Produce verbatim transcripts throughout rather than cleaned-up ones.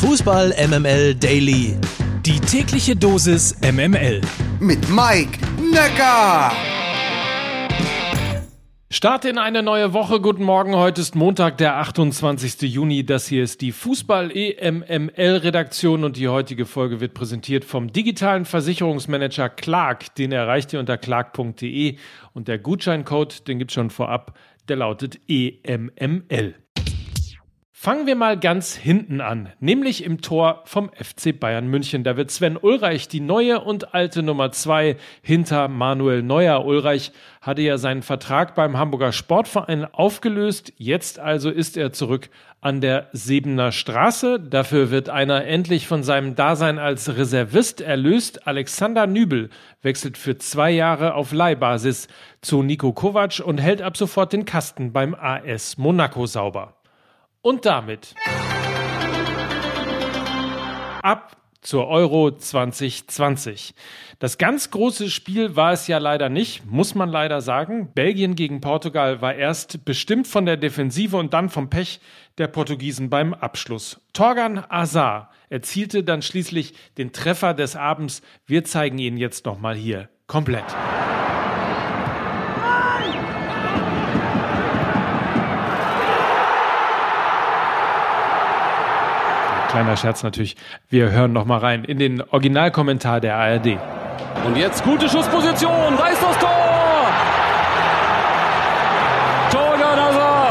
Fußball M M L Daily. Die tägliche Dosis M M L. Mit Mike Nöcker. Start in eine neue Woche. Guten Morgen, heute ist Montag, der achtundzwanzigste Juni. Das hier ist die Fußball-E M M L-Redaktion und die heutige Folge wird präsentiert vom digitalen Versicherungsmanager Clark. Den erreicht ihr unter clark punkt de und der Gutscheincode, den gibt's schon vorab, der lautet E M M L. Fangen wir mal ganz hinten an, nämlich im Tor vom F C Bayern München. Da wird Sven Ulreich die neue und alte Nummer zwei hinter Manuel Neuer. Ulreich hatte ja seinen Vertrag beim Hamburger Sportverein aufgelöst. Jetzt also ist er zurück an der Sebener Straße. Dafür wird einer endlich von seinem Dasein als Reservist erlöst. Alexander Nübel wechselt für zwei Jahre auf Leihbasis zu Niko Kovac und hält ab sofort den Kasten beim A S Monaco sauber. Und damit ab zur Euro zwanzig zwanzig. Das ganz große Spiel war es ja leider nicht, muss man leider sagen. Belgien gegen Portugal war erst bestimmt von der Defensive und dann vom Pech der Portugiesen beim Abschluss. Thorgan Hazard erzielte dann schließlich den Treffer des Abends. Wir zeigen ihn jetzt nochmal hier komplett. Kleiner Scherz natürlich. Wir hören noch mal rein in den Originalkommentar der A R D. Und jetzt gute Schussposition, da ist das Tor! Thorgan Hazard!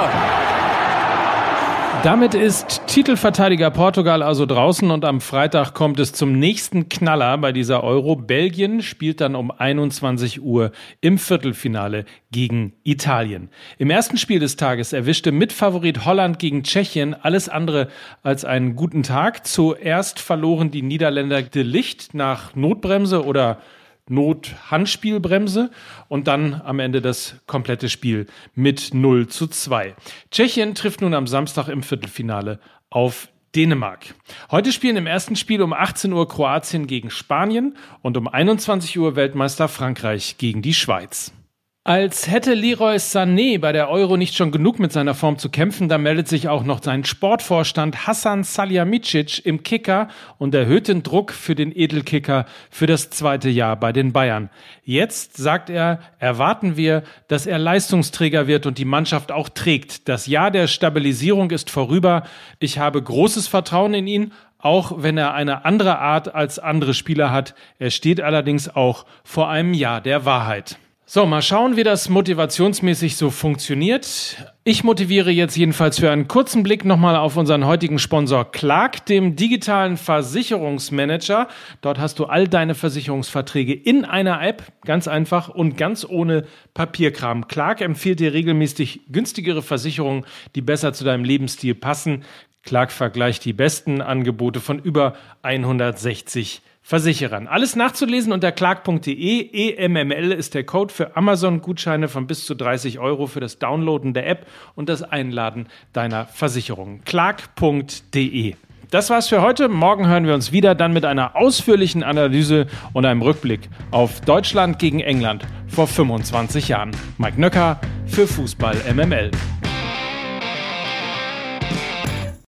Damit ist Titelverteidiger Portugal also draußen und am Freitag kommt es zum nächsten Knaller bei dieser Euro. Belgien spielt dann um einundzwanzig Uhr im Viertelfinale gegen Italien. Im ersten Spiel des Tages erwischte Mitfavorit Holland gegen Tschechien alles andere als einen guten Tag. Zuerst verloren die Niederländer de Ligt nach Notbremse oder Not-Handspielbremse und dann am Ende das komplette Spiel mit null zu zwei. Tschechien trifft nun am Samstag im Viertelfinale auf Dänemark. Heute spielen im ersten Spiel um achtzehn Uhr Kroatien gegen Spanien und um einundzwanzig Uhr Weltmeister Frankreich gegen die Schweiz. Als hätte Leroy Sané bei der Euro nicht schon genug mit seiner Form zu kämpfen, da meldet sich auch noch sein Sportvorstand Hasan Salihamidzic im Kicker und erhöht den Druck für den Edelkicker für das zweite Jahr bei den Bayern. Jetzt, sagt er, erwarten wir, dass er Leistungsträger wird und die Mannschaft auch trägt. Das Jahr der Stabilisierung ist vorüber. Ich habe großes Vertrauen in ihn, auch wenn er eine andere Art als andere Spieler hat. Er steht allerdings auch vor einem Jahr der Wahrheit. So, mal schauen, wie das motivationsmäßig so funktioniert. Ich motiviere jetzt jedenfalls für einen kurzen Blick nochmal auf unseren heutigen Sponsor Clark, dem digitalen Versicherungsmanager. Dort hast du all deine Versicherungsverträge in einer App, ganz einfach und ganz ohne Papierkram. Clark empfiehlt dir regelmäßig günstigere Versicherungen, die besser zu deinem Lebensstil passen. Clark vergleicht die besten Angebote von über hundertsechzig Versicherern. Alles nachzulesen unter clark punkt de. E M M L ist der Code für Amazon-Gutscheine von bis zu dreißig Euro für das Downloaden der App und das Einladen deiner Versicherung. clark punkt de. Das war's für heute. Morgen hören wir uns wieder, dann mit einer ausführlichen Analyse und einem Rückblick auf Deutschland gegen England vor fünfundzwanzig Jahren. Mike Nöcker für Fußball M M L.